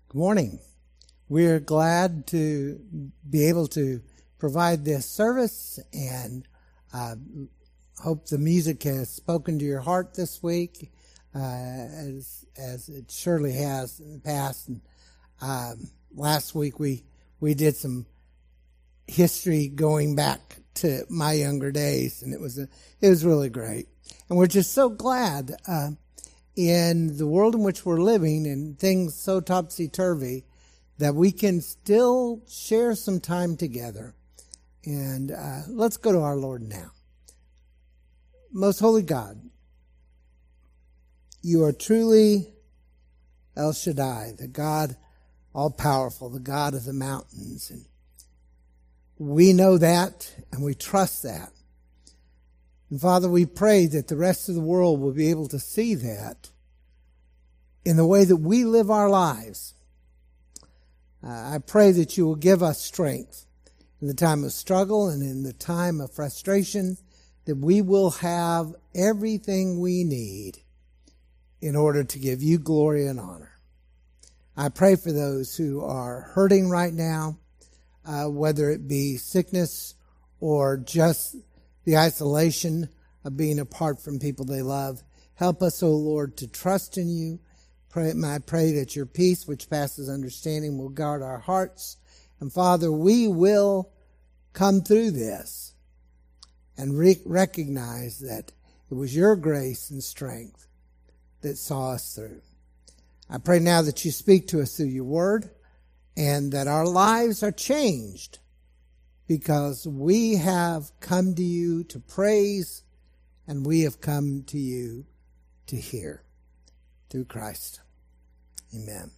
Good morning. We're glad to be able to provide this service and hope the music has spoken to your heart this week, as it surely has in the past. And, last week we did some history going back to my younger days, and it was really great. And we're just so glad in the world in which we're living and things so topsy-turvy that we can still share some time together. And let's go to our Lord now. Most holy God, you are truly El Shaddai, the God all-powerful, the God of the mountains. And we know that and we trust that. And Father, we pray that the rest of the world will be able to see that in the way that we live our lives. I pray that you will give us strength in the time of struggle and in the time of frustration, that we will have everything we need in order to give you glory and honor. I pray for those who are hurting right now, whether it be sickness or just the isolation of being apart from people they love. Help us, O Lord, to trust in you. I pray that your peace, which passes understanding, will guard our hearts. And Father, we will come through this and recognize that it was your grace and strength that saw us through. I pray now that you speak to us through your word and that our lives are changed because we have come to you to praise and we have come to you to hear. Through Christ. Amen.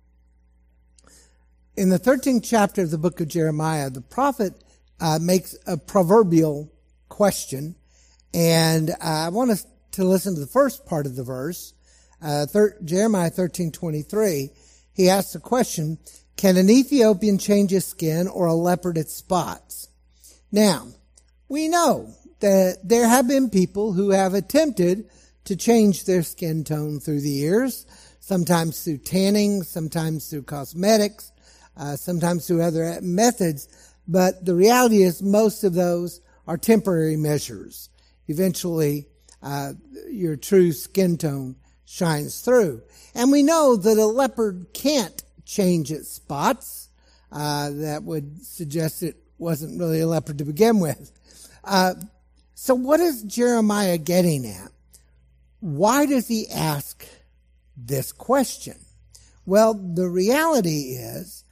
In the 13th chapter of the book of Jeremiah, the prophet makes a proverbial question, and I want us to listen to the first part of the verse, Jeremiah 13:23. He asks the question, can an Ethiopian change his skin or a leopard its spots? Now, we know that there have been people who have attempted to change their skin tone through the years, sometimes through tanning, sometimes through cosmetics, sometimes through other methods. But the reality is most of those are temporary measures. Eventually, your true skin tone shines through. And we know that a leopard can't change its spots. That would suggest it wasn't really a leopard to begin with. So what is Jeremiah getting at? Why does he ask this question? Well, the reality is,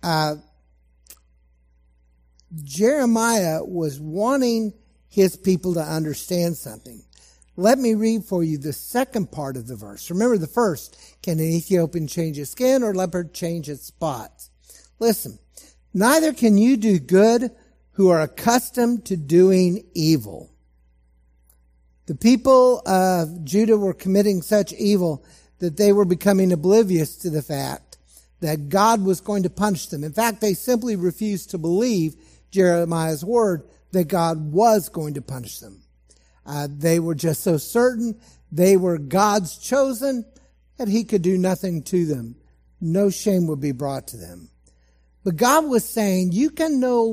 Jeremiah was wanting his people to understand something. Let me read for you the second part of the verse. Remember the first, can an Ethiopian change his skin or leopard change its spots? Listen, neither can you do good who are accustomed to doing evil. The people of Judah were committing such evil that they were becoming oblivious to the fact that God was going to punish them. In fact, they simply refused to believe Jeremiah's word that God was going to punish them. They were just so certain they were God's chosen that he could do nothing to them. No shame would be brought to them. But God was saying, you can no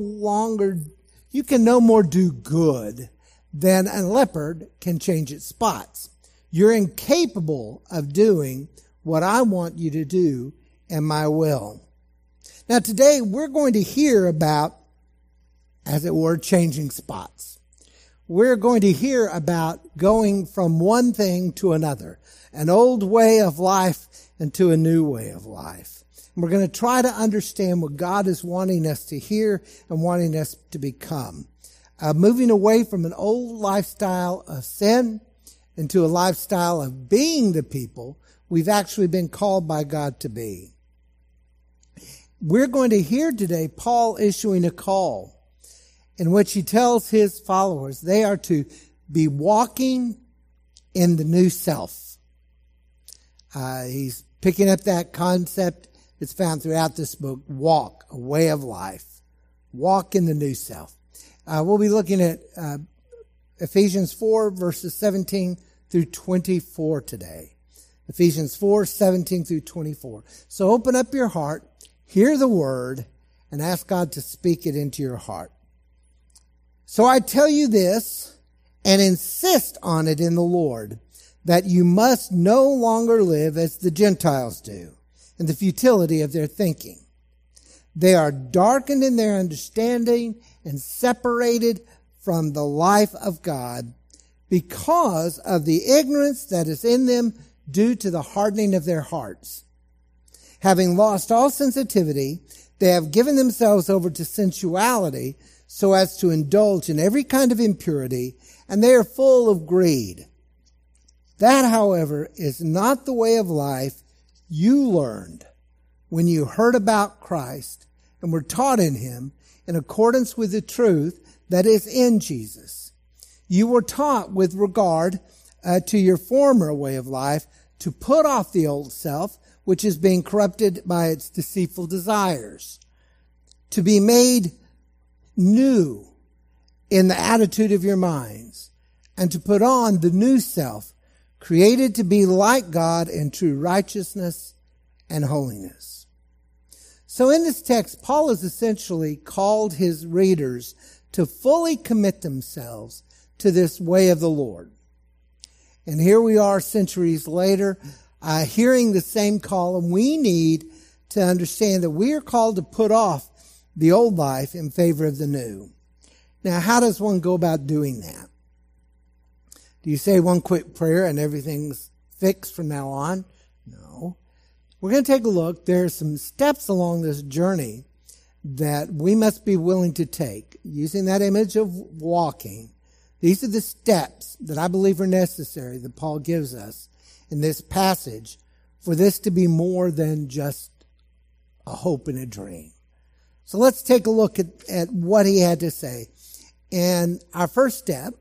more do good than a leopard can change its spots. You're incapable of doing what I want you to do in my will. Now today we're going to hear about, as it were, changing spots. We're going to hear about going from one thing to another, an old way of life into a new way of life. And we're going to try to understand what God is wanting us to hear and wanting us to become. Moving away from an old lifestyle of sin into a lifestyle of being the people we've actually been called by God to be. We're going to hear today Paul issuing a call in which he tells his followers they are to be walking in the new self. He's picking up that concept that's found throughout this book, walk, a way of life. Walk in the new self. We'll be looking at Ephesians 4, verses 17 through 24 today. Ephesians 4:17 through 24. So open up your heart, hear the word, and ask God to speak it into your heart. So I tell you this, and insist on it in the Lord, that you must no longer live as the Gentiles do, in the futility of their thinking. They are darkened in their understanding and separated from the life of God because of the ignorance that is in them due to the hardening of their hearts. Having lost all sensitivity, they have given themselves over to sensuality so as to indulge in every kind of impurity, and they are full of greed. That, however, is not the way of life you learned when you heard about Christ and were taught in him in accordance with the truth that is in Jesus. You were taught with regard to your former way of life to put off the old self, which is being corrupted by its deceitful desires, to be made new in the attitude of your minds, and to put on the new self, created to be like God in true righteousness and holiness. So in this text, Paul has essentially called his readers to fully commit themselves to this way of the Lord. And here we are centuries later, hearing the same call, and we need to understand that we are called to put off the old life in favor of the new. Now, how does one go about doing that? Do you say one quick prayer and everything's fixed from now on? No. We're going to take a look. There are some steps along this journey that we must be willing to take. Using that image of walking, these are the steps that I believe are necessary that Paul gives us in this passage for this to be more than just a hope and a dream. So let's take a look at what he had to say. And our first step,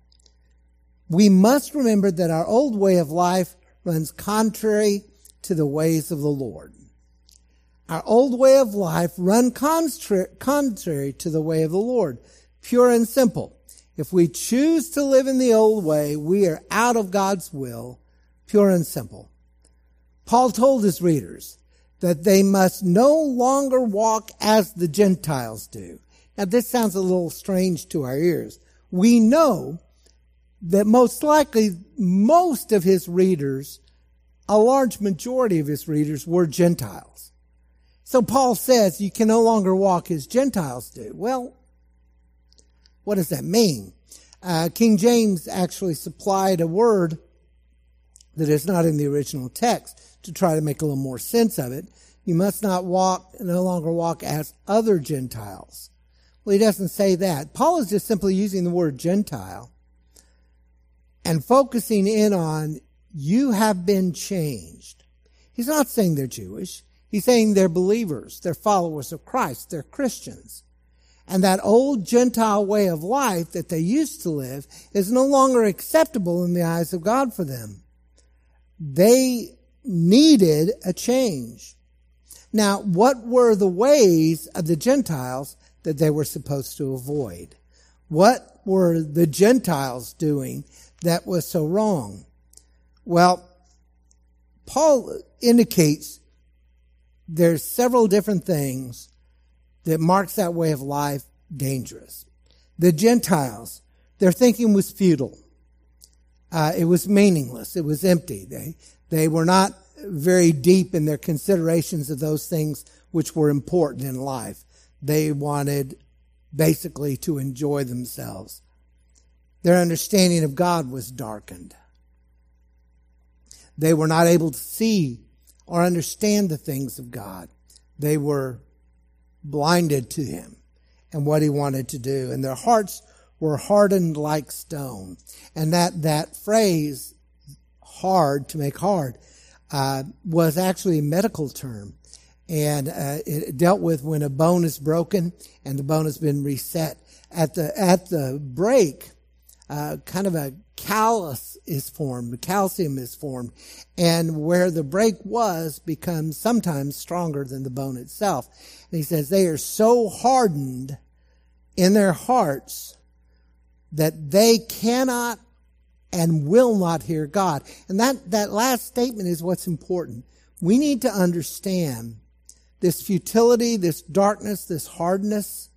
we must remember that our old way of life runs contrary to the ways of the Lord. Our old way of life runs contrary to the way of the Lord. Pure and simple. If we choose to live in the old way, we are out of God's will, pure and simple. Paul told his readers that they must no longer walk as the Gentiles do. Now, this sounds a little strange to our ears. We know that most likely most of his readers, a large majority of his readers, were Gentiles. So Paul says you can no longer walk as Gentiles do. Well, what does that mean? King James actually supplied a word that is not in the original text to try to make a little more sense of it. You must no longer walk as other Gentiles. Well, he doesn't say that. Paul is just simply using the word Gentile and focusing in on you have been changed. He's not saying they're Jewish. He's saying they're believers. They're followers of Christ. They're Christians. And that old Gentile way of life that they used to live is no longer acceptable in the eyes of God for them. They needed a change. Now, what were the ways of the Gentiles that they were supposed to avoid? What were the Gentiles doing that was so wrong? Well, Paul indicates there's several different things that makes that way of life dangerous. The Gentiles, their thinking was futile. It was meaningless. It was empty. They were not very deep in their considerations of those things which were important in life. They wanted basically to enjoy themselves. Their understanding of God was darkened. They were not able to see or understand the things of God. They were blinded to him and what he wanted to do. And their hearts were hardened like stone. And that phrase, hard, to make hard, was actually a medical term. And it dealt with when a bone is broken and the bone has been reset. At the break, kind of a callus is formed, the calcium is formed, and where the break was becomes sometimes stronger than the bone itself. And he says they are so hardened in their hearts that they cannot and will not hear God. And that last statement is what's important. We need to understand this futility, this darkness, this hardness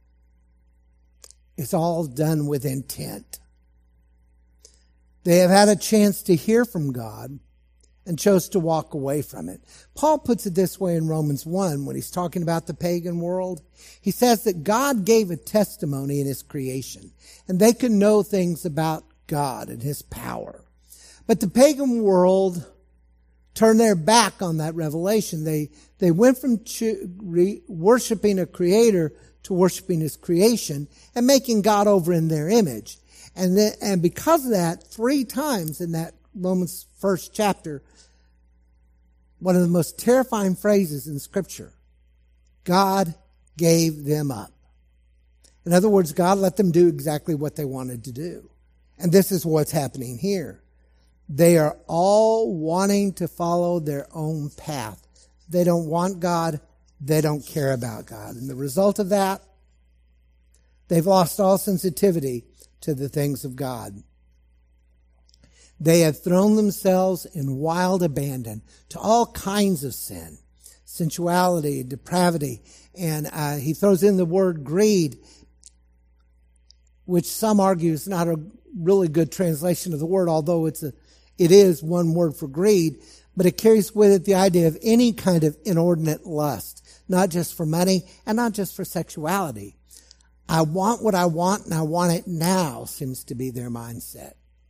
is all done with intent. They have had a chance to hear from God and chose to walk away from it. Paul puts it this way in Romans 1 when he's talking about the pagan world. He says that God gave a testimony in his creation, and they could know things about God and his power. But the pagan world turned their back on that revelation. They went from worshiping a creator to worshiping his creation and making God over in their image. And because of that, 3 times in that Romans 1st chapter, one of the most terrifying phrases in Scripture, God gave them up. In other words, God let them do exactly what they wanted to do. And this is what's happening here. They are all wanting to follow their own path. They don't want God. They don't care about God. And the result of that, they've lost all sensitivity to the things of God. They have thrown themselves in wild abandon to all kinds of sin, sensuality, depravity, and he throws in the word greed, which some argue is not a really good translation of the word, although it is one word for greed, but it carries with it the idea of any kind of inordinate lust, not just for money and not just for sexuality. I want what I want and I want it now seems to be their mindset.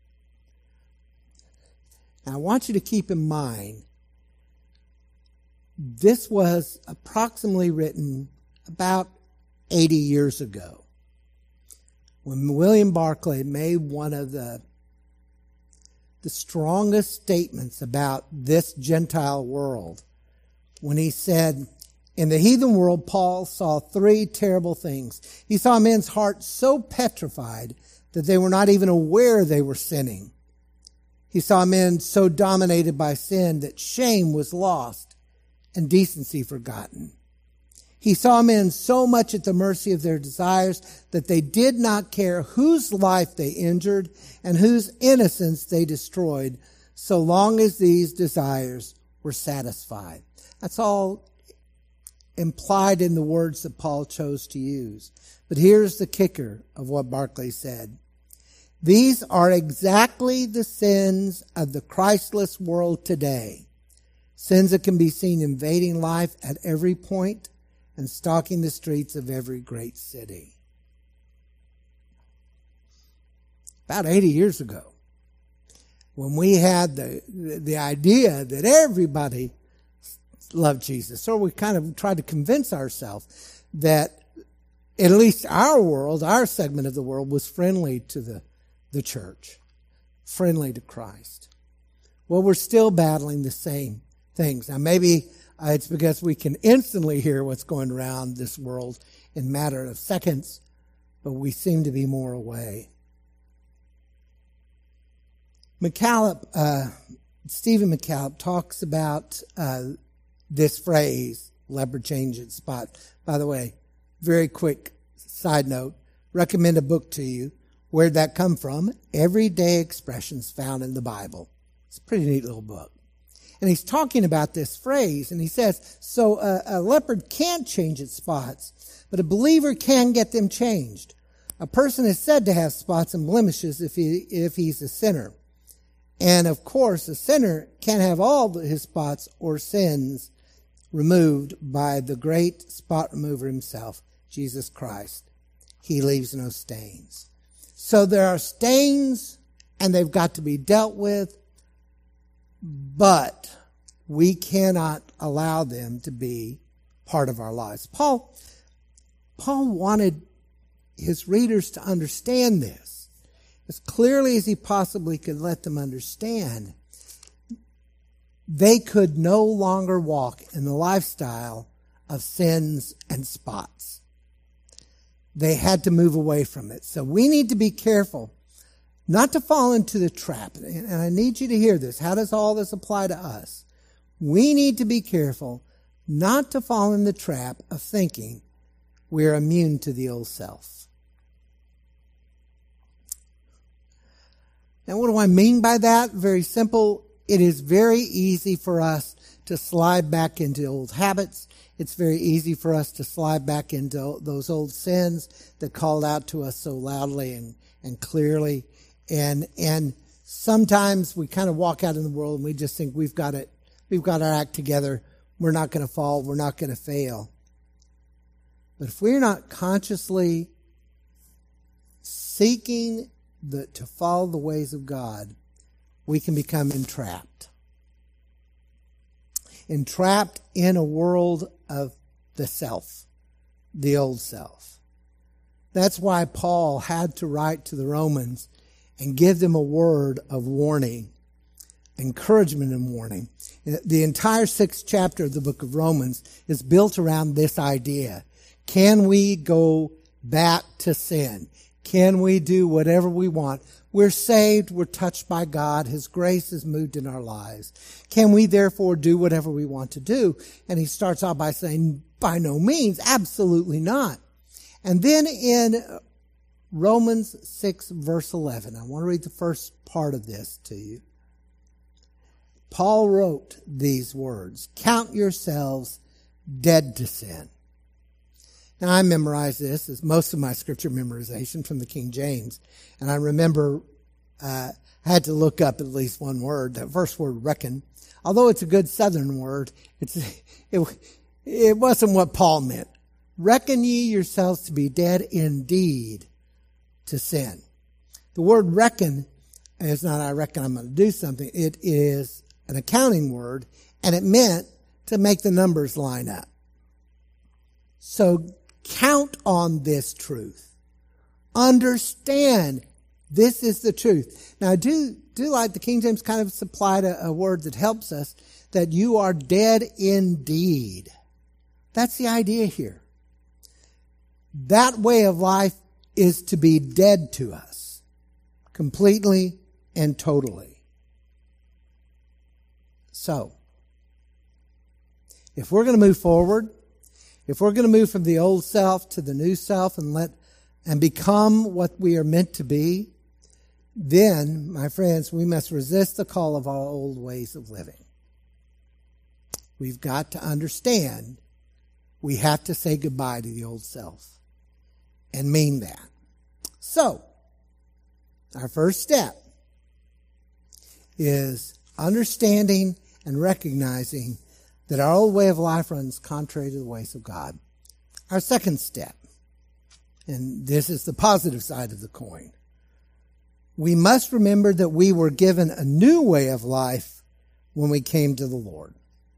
Now, I want you to keep in mind, this was approximately written about 80 years ago, when William Barclay made one of the strongest statements about this Gentile world, when he said, in the heathen world, Paul saw 3 terrible things. He saw men's hearts so petrified that they were not even aware they were sinning. He saw men so dominated by sin that shame was lost and decency forgotten. He saw men so much at the mercy of their desires that they did not care whose life they injured and whose innocence they destroyed, so long as these desires were satisfied. That's all implied in the words that Paul chose to use. But here's the kicker of what Barclay said. These are exactly the sins of the Christless world today. Sins that can be seen invading life at every point and stalking the streets of every great city. About 80 years ago, when we had the idea that everybody loved Jesus, or we kind of tried to convince ourselves that at least our world, our segment of the world, was friendly to the church, friendly to Christ. Well, we're still battling the same things. Now, maybe it's because we can instantly hear what's going around this world in a matter of seconds, but we seem to be more away. Stephen McCallop talks about this phrase, leopard change its spot. By the way, very quick side note, recommend a book to you. Where'd that come from? Everyday expressions found in the Bible. It's a pretty neat little book. And he's talking about this phrase, and he says, so a leopard can't change its spots, but a believer can get them changed. A person is said to have spots and blemishes if he's a sinner. And of course, a sinner can't have all his spots or sins removed by the great spot remover himself, Jesus Christ. He leaves no stains. So there are stains, and they've got to be dealt with, but we cannot allow them to be part of our lives. Paul wanted his readers to understand this as clearly as he possibly could let them understand. They could no longer walk in the lifestyle of sins and spots. They had to move away from it. So we need to be careful not to fall into the trap. And I need you to hear this. How does all this apply to us? We need to be careful not to fall in the trap of thinking we're immune to the old self. And what do I mean by that? Very simple. It is very easy for us to slide back into old habits. It's very easy for us to slide back into those old sins that called out to us so loudly and clearly. And sometimes we kind of walk out in the world and we just think we've got our act together. We're not going to fall. We're not going to fail. But if we're not consciously seeking to follow the ways of God, we can become entrapped. Entrapped in a world of the self, the old self. That's why Paul had to write to the Romans and give them a word of warning, encouragement and warning. The entire 6th chapter of the book of Romans is built around this idea. Can we go back to sin? Can we do whatever we want? We're saved. We're touched by God. His grace has moved in our lives. Can we therefore do whatever we want to do? And he starts out by saying, by no means, absolutely not. And then in Romans 6 verse 11, I want to read the first part of this to you. Paul wrote these words, count yourselves dead to sin. Now, I memorized this as most of my scripture memorization from the King James. And I remember I had to look up at least one word, that first word, reckon. Although it's a good southern word, it wasn't what Paul meant. Reckon ye yourselves to be dead indeed to sin. The word reckon is not I reckon I'm going to do something. It is an accounting word, and it meant to make the numbers line up. So count on this truth. Understand this is the truth. Now, I do like the King James kind of supplied a word that helps us, that you are dead indeed. That's the idea here. That way of life is to be dead to us, completely and totally. So, if we're going to move forward, if we're going to move from the old self to the new self and become what we are meant to be, then, my friends, we must resist the call of our old ways of living. We've got to understand we have to say goodbye to the old self and mean that. So, our first step is understanding and recognizing that our old way of life runs contrary to the ways of God. Our second step, and this is the positive side of the coin, we must remember that we were given a new way of life when we came to the Lord.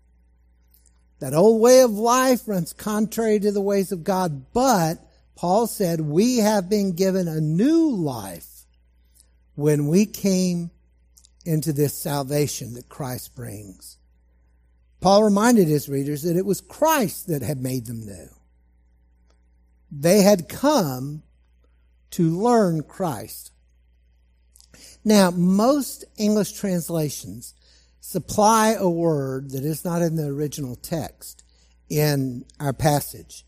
That old way of life runs contrary to the ways of God, but Paul said we have been given a new life when we came into this salvation that Christ brings. Paul reminded his readers that it was Christ that had made them new. They had come to learn Christ. Now, most English translations supply a word that is not in the original text in our passage.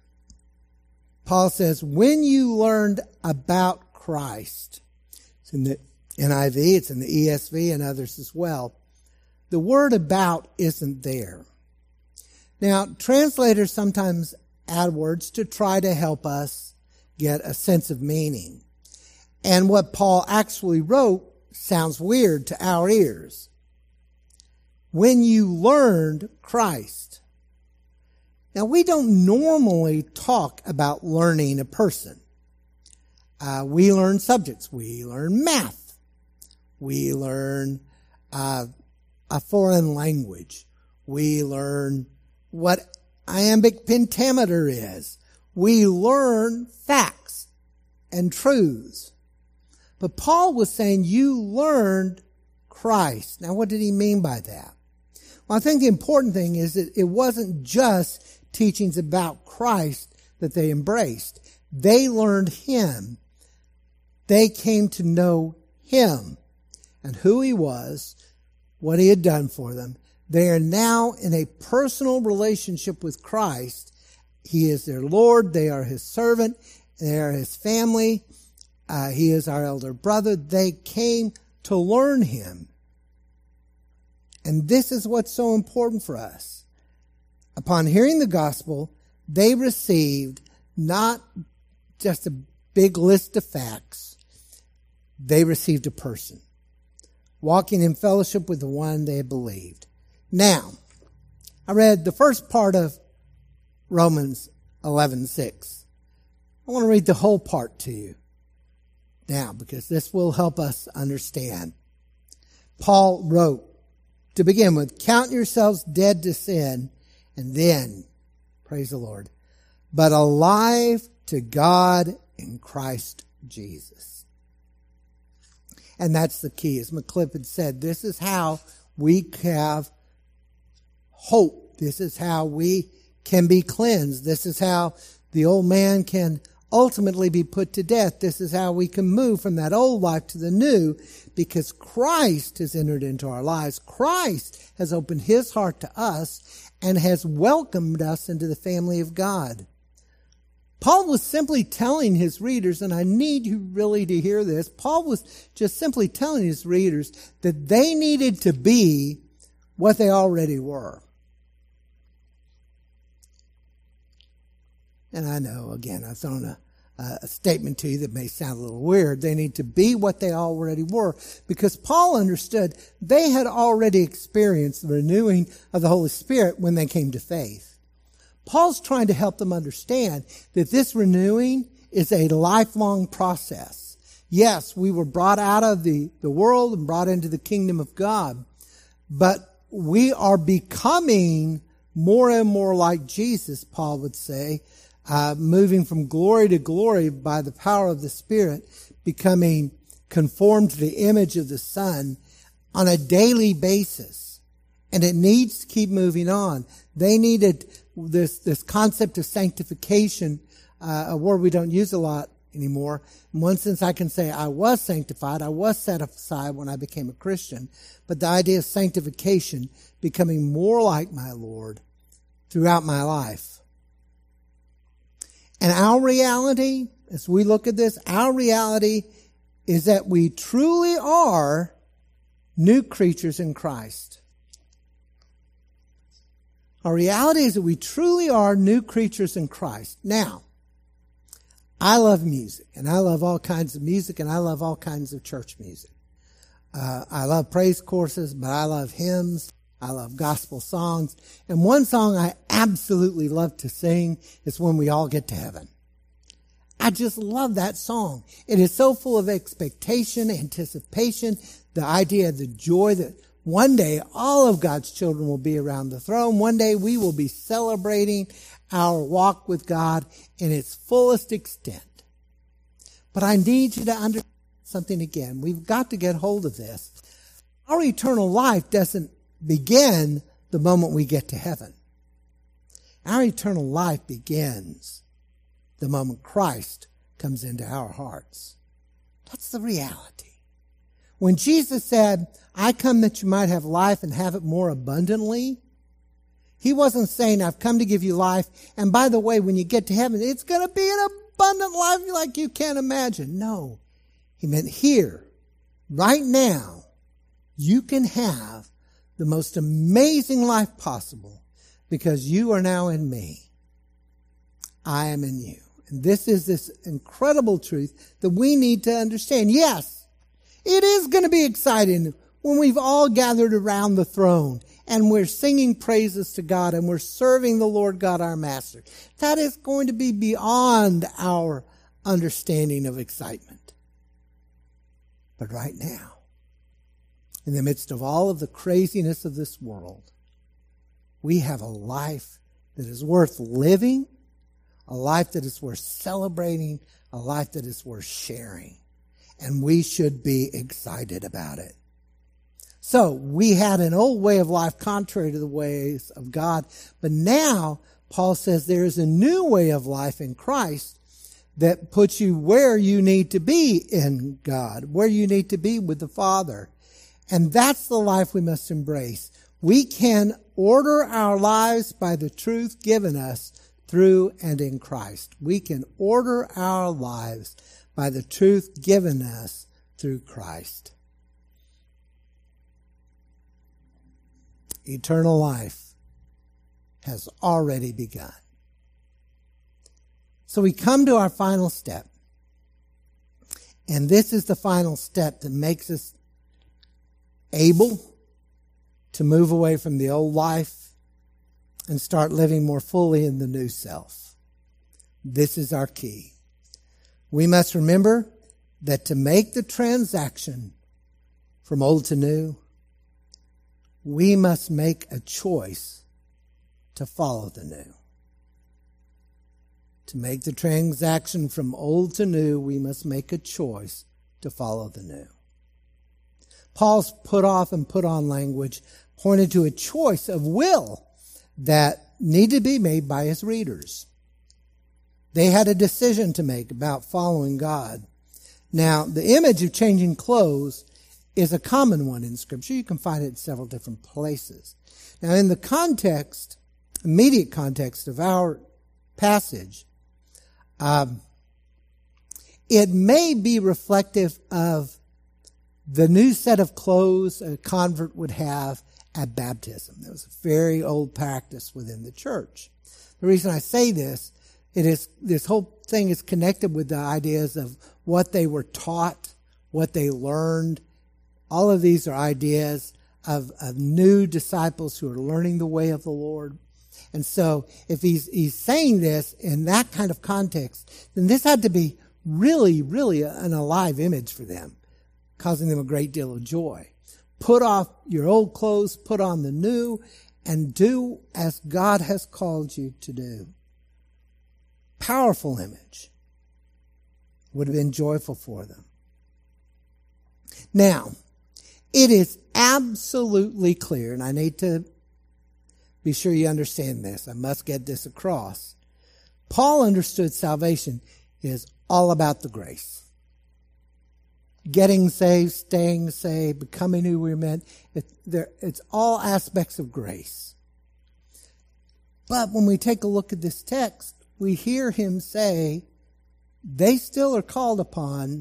Paul says, when you learned about Christ, it's in the NIV, it's in the ESV and others as well, the word about isn't there. Now, translators sometimes add words to try to help us get a sense of meaning. And what Paul actually wrote sounds weird to our ears. When you learned Christ. Now, we don't normally talk about learning a person. We learn subjects. We learn math. We learn a foreign language. We learn what iambic pentameter is. We learn facts and truths. But Paul was saying you learned Christ. Now, what did he mean by that? Well, I think the important thing is that it wasn't just teachings about Christ that they embraced. They learned Him. They came to know Him and who He was, what He had done for them. They are now in a personal relationship with Christ. He is their Lord. They are His servant. They are His family. He is our elder brother. They came to learn Him. And this is what's so important for us. Upon hearing the gospel, they received not just a big list of facts. They received a person, walking in fellowship with the one they had believed. Now, I read the first part of Romans 11:6. I want to read the whole part to you now, because this will help us understand. Paul wrote, to begin with, count yourselves dead to sin, and then, praise the Lord, but alive to God in Christ Jesus. And that's the key. As McCliff had said, this is how we have hope. This is how we can be cleansed. This is how the old man can ultimately be put to death. This is how we can move from that old life to the new, because Christ has entered into our lives. Christ has opened His heart to us and has welcomed us into the family of God. Paul was simply telling his readers, and I need you really to hear this, Paul was just simply telling his readers that they needed to be what they already were. And I know, again, I've thrown a statement to you that may sound a little weird. They need to be what they already were, because Paul understood they had already experienced the renewing of the Holy Spirit when they came to faith. Paul's trying to help them understand that this renewing is a lifelong process. Yes, we were brought out of the world and brought into the kingdom of God, but we are becoming more and more like Jesus, Paul would say, moving from glory to glory by the power of the Spirit, becoming conformed to the image of the Son on a daily basis. And it needs to keep moving on. They needed this concept of sanctification, a word we don't use a lot anymore. In one sense, I can say I was sanctified. I was set aside when I became a Christian. But the idea of sanctification, becoming more like my Lord throughout my life. And our reality, as we look at this, our reality is that we truly are new creatures in Christ. Our reality is that we truly are new creatures in Christ. Now, I love music, and I love all kinds of music, and I love all kinds of church music. I love praise courses, but I love hymns. I love gospel songs. And one song I absolutely love to sing is When We All Get to Heaven. I just love that song. It is so full of expectation, anticipation, the idea of the joy that one day all of God's children will be around the throne. One day we will be celebrating our walk with God in its fullest extent. But I need you to understand something again. We've got to get hold of this. Our eternal life doesn't begin the moment we get to heaven. Our eternal life begins the moment Christ comes into our hearts. That's the reality. When Jesus said, I come that you might have life and have it more abundantly, he wasn't saying, I've come to give you life, and by the way, when you get to heaven, it's going to be an abundant life like you can't imagine. No. He meant here, right now, you can have the most amazing life possible because you are now in me. I am in you. And this is this incredible truth that we need to understand. Yes, it is going to be exciting when we've all gathered around the throne and we're singing praises to God and we're serving the Lord God, our Master. That is going to be beyond our understanding of excitement. But right now, in the midst of all of the craziness of this world, we have a life that is worth living, a life that is worth celebrating, a life that is worth sharing. And we should be excited about it. So, we had an old way of life contrary to the ways of God, but now Paul says there is a new way of life in Christ that puts you where you need to be in God, where you need to be with the Father. And that's the life we must embrace. We can order our lives by the truth given us through and in Christ. We can order our lives by the truth given us through Christ. eternal life has already begun. So we come to our final step. And this is the final step that makes us able to move away from the old life and start living more fully in the new self. This is our key. We must remember that to make the transaction from old to new, we must make a choice to follow the new. To make the transaction from old to new, we must make a choice to follow the new. Paul's put off and put on language pointed to a choice of will that needed to be made by his readers. They had a decision to make about following God. Now, the image of changing clothes is a common one in Scripture. You can find it in several different places. Now, in the context, immediate context of our passage, it may be reflective of the new set of clothes a convert would have at baptism. That was a very old practice within the church. The reason I say this, this whole thing is connected with the ideas of what they were taught, what they learned. All of these are ideas of new disciples who are learning the way of the Lord. And so if he's saying this in that kind of context, then this had to be really, really an alive image for them, causing them a great deal of joy. Put off your old clothes, put on the new, and do as God has called you to do. Powerful image. Would have been joyful for them. Now, it is absolutely clear, and I need to be sure you understand this. I must get this across. Paul understood salvation is all about the grace. Getting saved, staying saved, becoming who we're meant. It's all aspects of grace. But when we take a look at this text, we hear him say they still are called upon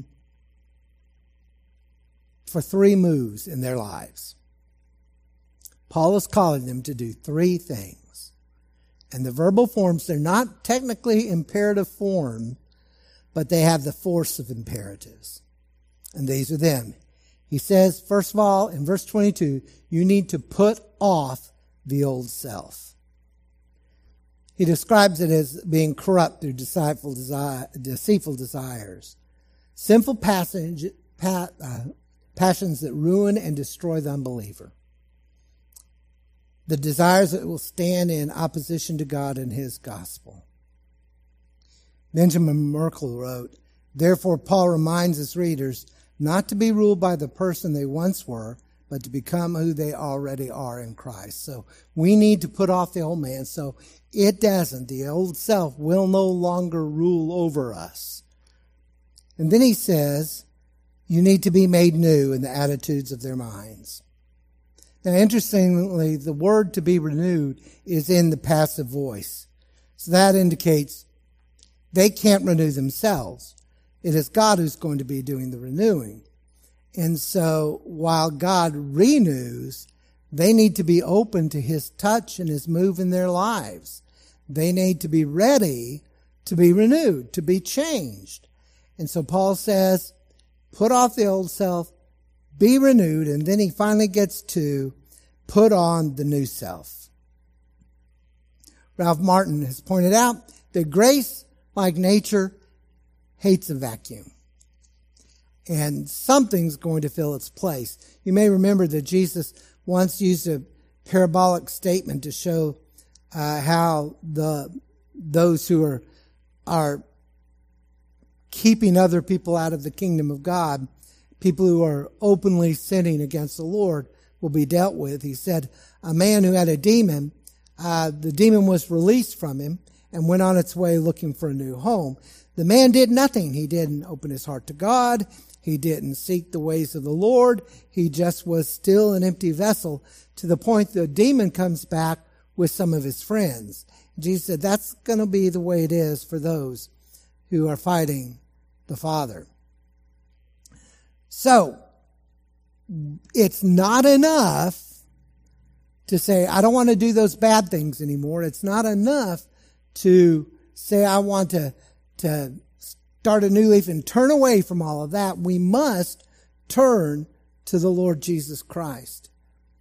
for 3 moves in their lives. Paul is calling them to do 3 things. And the verbal forms, they're not technically imperative form, but they have the force of imperatives. And these are them. He says, first of all, in verse 22, you need to put off the old self. He describes it as being corrupt through deceitful desires. Sinful passions that ruin and destroy the unbeliever. The desires that will stand in opposition to God and his gospel. Benjamin Merkel wrote, therefore Paul reminds his readers not to be ruled by the person they once were, but to become who they already are in Christ. So we need to put off the old man so the old self will no longer rule over us. And then he says, you need to be made new in the attitudes of their minds. Now, interestingly, the word to be renewed is in the passive voice. So that indicates they can't renew themselves. It is God who's going to be doing the renewing. And so while God renews, they need to be open to his touch and his move in their lives. They need to be ready to be renewed, to be changed. And so Paul says, put off the old self, be renewed, and then he finally gets to put on the new self. Ralph Martin has pointed out that grace, like nature, hates a vacuum. And something's going to fill its place. You may remember that Jesus once used a parabolic statement to show how those who are keeping other people out of the kingdom of God, people who are openly sinning against the Lord, will be dealt with. He said a man who had a demon, the demon was released from him and went on its way looking for a new home. The man did nothing. He didn't open his heart to God. He didn't seek the ways of the Lord. He just was still an empty vessel, to the point the demon comes back with some of his friends. Jesus said that's going to be the way it is for those who are fighting the Father. So, it's not enough to say, I don't want to do those bad things anymore. It's not enough to say, I want to start a new leaf and turn away from all of that. We must turn to the Lord Jesus Christ.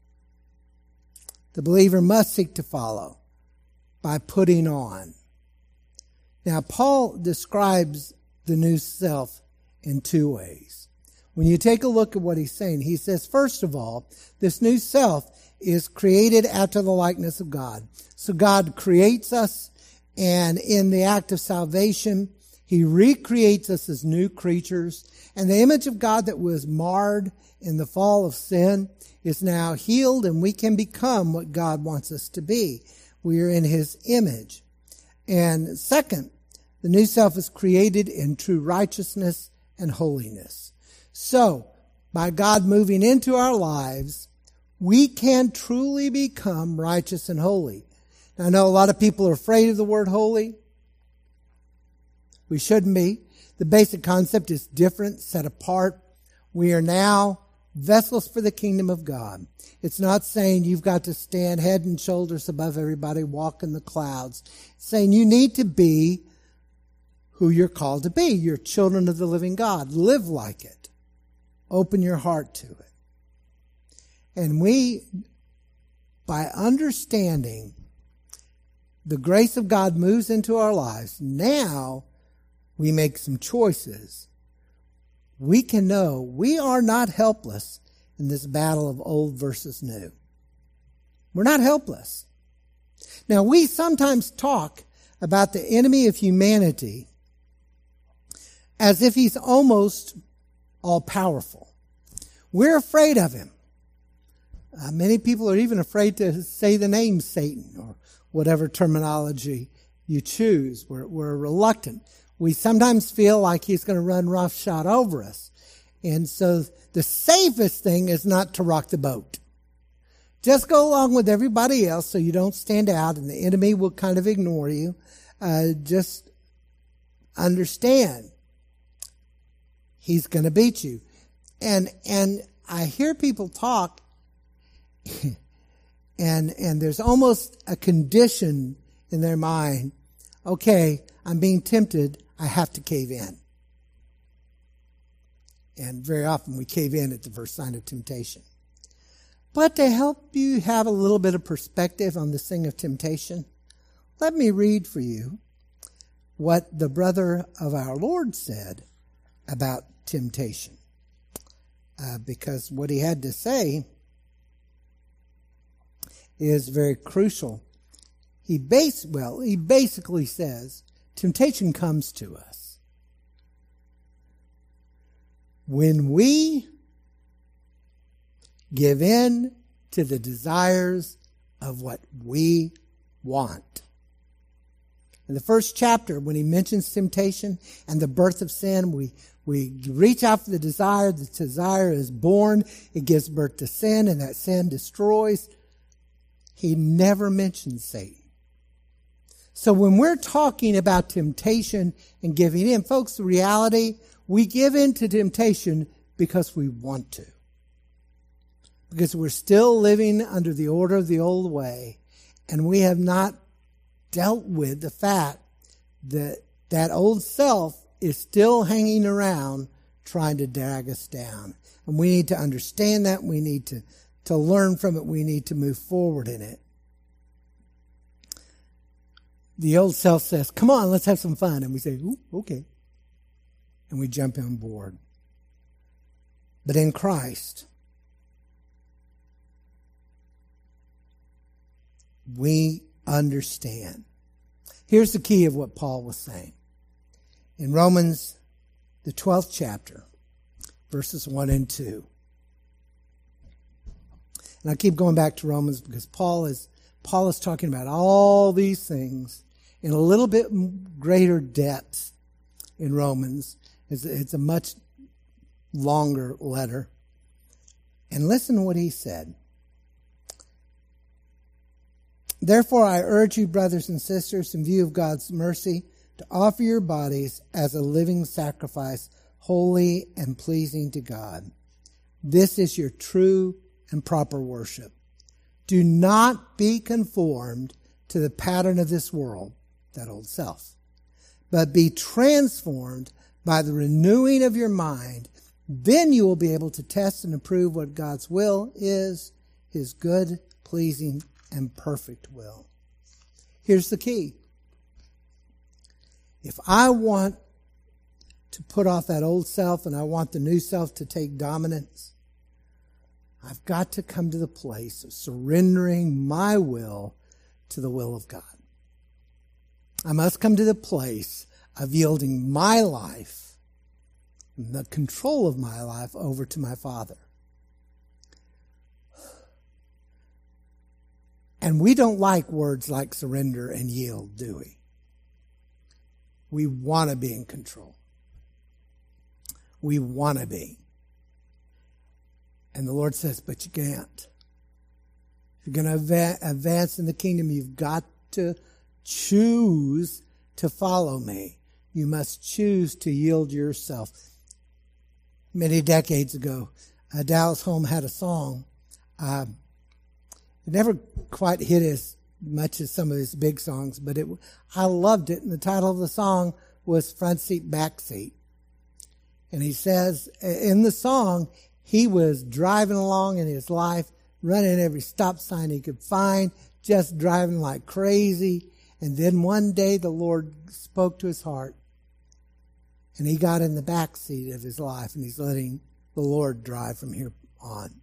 The believer must seek to follow by putting on. Now, Paul describes the new self in two ways. When you take a look at what he's saying, he says, first of all, this new self is created after the likeness of God. So God creates us, and in the act of salvation, he recreates us as new creatures. And the image of God that was marred in the fall of sin is now healed, and we can become what God wants us to be. We are in his image. And second, the new self is created in true righteousness and holiness. So, by God moving into our lives, we can truly become righteous and holy. Now, I know a lot of people are afraid of the word holy. We shouldn't be. The basic concept is different, set apart. We are now vessels for the kingdom of God. It's not saying you've got to stand head and shoulders above everybody, walk in the clouds. It's saying you need to be who you're called to be. You're children of the living God. Live like it. Open your heart to it. And we, by understanding the grace of God moves into our lives, now we make some choices. We can know we are not helpless in this battle of old versus new. We're not helpless. Now, we sometimes talk about the enemy of humanity as if he's almost all-powerful. We're afraid of him. Many people are even afraid to say the name Satan or whatever terminology you choose. We're reluctant. We sometimes feel like he's going to run roughshod over us. And so the safest thing is not to rock the boat. Just go along with everybody else so you don't stand out and the enemy will kind of ignore you. Just understand he's going to beat you. And I hear people talk and there's almost a condition in their mind. Okay, I'm being tempted. I have to cave in. And very often we cave in at the first sign of temptation. But to help you have a little bit of perspective on this thing of temptation, let me read for you what the brother of our Lord said about temptation. Because what he had to say is very crucial. He basically says, temptation comes to us when we give in to the desires of what we want. In the first chapter, when he mentions temptation and the birth of sin, we reach out for the desire is born, it gives birth to sin, and that sin destroys. He never mentions Satan. So when we're talking about temptation and giving in, folks, the reality, we give in to temptation because we want to. Because we're still living under the order of the old way, and we have not dealt with the fact that that old self is still hanging around trying to drag us down. And we need to understand that. We need to learn from it. We need to move forward in it. The old self says, come on, let's have some fun. And we say, ooh, okay. And we jump on board. But in Christ, we understand. Here's the key of what Paul was saying. In Romans, the 12th chapter, verses 1 and 2. And I keep going back to Romans because Paul is talking about all these things in a little bit greater depth in Romans. It's a much longer letter. And listen to what he said. Therefore, I urge you, brothers and sisters, in view of God's mercy, to offer your bodies as a living sacrifice, holy and pleasing to God. This is your true and proper worship. Do not be conformed to the pattern of this world, that old self, but be transformed by the renewing of your mind. Then you will be able to test and approve what God's will is, his good, pleasing, and perfect will. Here's the key. If I want to put off that old self and I want the new self to take dominance, I've got to come to the place of surrendering my will to the will of God. I must come to the place of yielding my life, the control of my life, over to my Father. And we don't like words like surrender and yield, do we? We want to be in control. We want to be. And the Lord says, but you can't. If you're going to advance in the kingdom, you've got to choose to follow me. You must choose to yield yourself. Many decades ago, Dallas Holm had a song. It never quite hit as much as some of his big songs, but I loved it. And the title of the song was Front Seat, Back Seat. And he says in the song, he was driving along in his life, running every stop sign he could find, just driving like crazy. And then one day the Lord spoke to his heart, and he got in the back seat of his life, and he's letting the Lord drive from here on.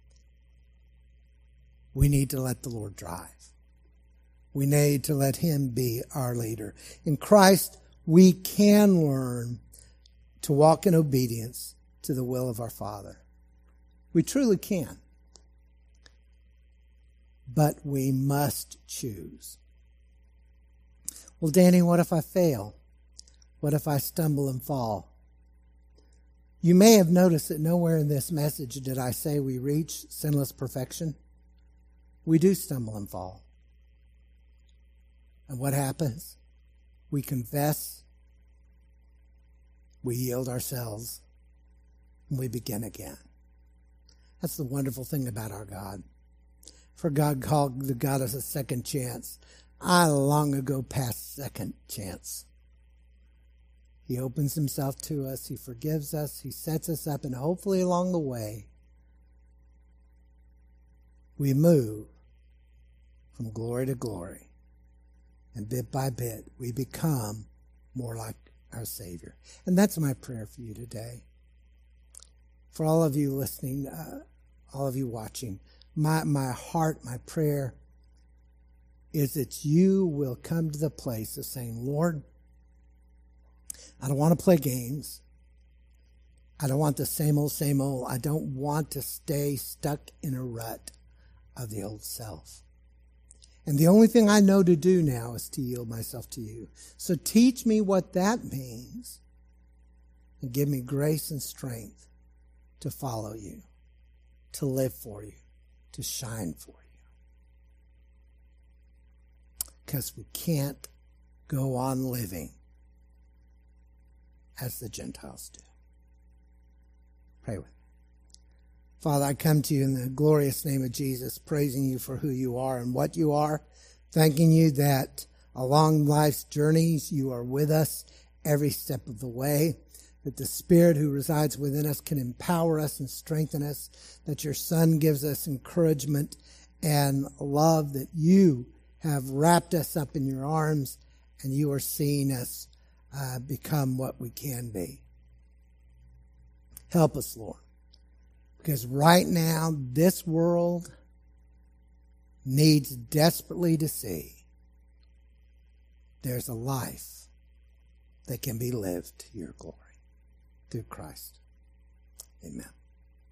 We need to let the Lord drive. We need to let him be our leader. In Christ, we can learn to walk in obedience to the will of our Father. We truly can. But we must choose. Well, Danny, what if I fail? What if I stumble and fall? You may have noticed that nowhere in this message did I say we reach sinless perfection. We do stumble and fall. And what happens? We confess, we yield ourselves, and we begin again. That's the wonderful thing about our God. For God called the God of a second chance. I long ago passed second chance. He opens himself to us. He forgives us. He sets us up. And hopefully along the way, we move from glory to glory. And bit by bit, we become more like our Savior. And that's my prayer for you today. For all of you listening, all of you watching, my heart, my prayer is that you will come to the place of saying, Lord, I don't want to play games. I don't want the same old, same old. I don't want to stay stuck in a rut of the old self. And the only thing I know to do now is to yield myself to you. So teach me what that means and give me grace and strength to follow you, to live for you, to shine for you. Because we can't go on living as the Gentiles do. Pray with me. Father, I come to you in the glorious name of Jesus, praising you for who you are and what you are, thanking you that along life's journeys you are with us every step of the way, that the Spirit who resides within us can empower us and strengthen us, that your Son gives us encouragement and love, that you have wrapped us up in your arms and you are seeing us become what we can be. Help us, Lord. Because right now, this world needs desperately to see there's a life that can be lived to your glory through Christ. Amen.